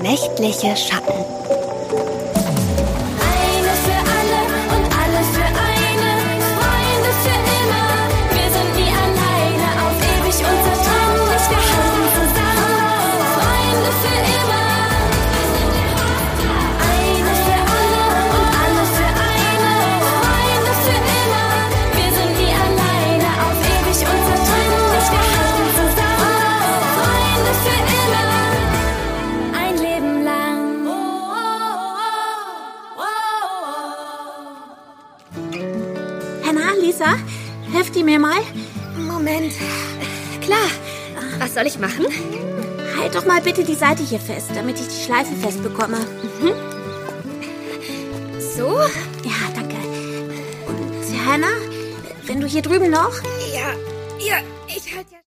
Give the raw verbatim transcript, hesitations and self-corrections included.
nächtliche Schatten. Eine für alle und alle für eine, Freunde für immer. Wir sind nie alleine, auf ewig unzertrennlich, wir halten zusammen. Freunde für immer. Eine für alle und alle für eine, Freunde für immer. Wir sind nie alleine, auf ewig unzertrennlich, wir halten zusammen. Freunde für immer. Ein Leben lang. Hannah, Lisa, helft ihr mir mal? Moment. Klar. Was soll ich machen? Halt doch mal bitte die Seite hier fest, damit ich die Schleife festbekomme. So? Ja, danke. Und Hannah, wenn du hier drüben noch... Ja, ja, ich halte ja...